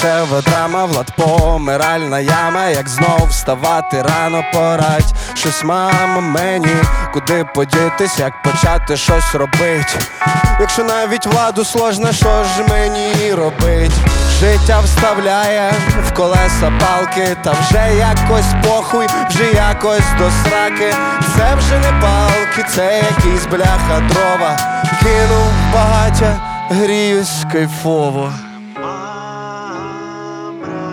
дешева драма, Влад помиральна яма. Як знов вставати рано порадь щось, мама, мені, куди подітись, як почати щось робить. Якщо навіть Владу сложно, що ж мені робить? Життя вставляє в колеса палки, та вже якось похуй, вже якось до сраки. Це вже не палки, це якісь бляха дрова. Кинув в багаття, гріюсь кайфово.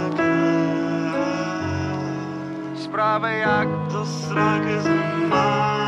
Справи як до сраки зима.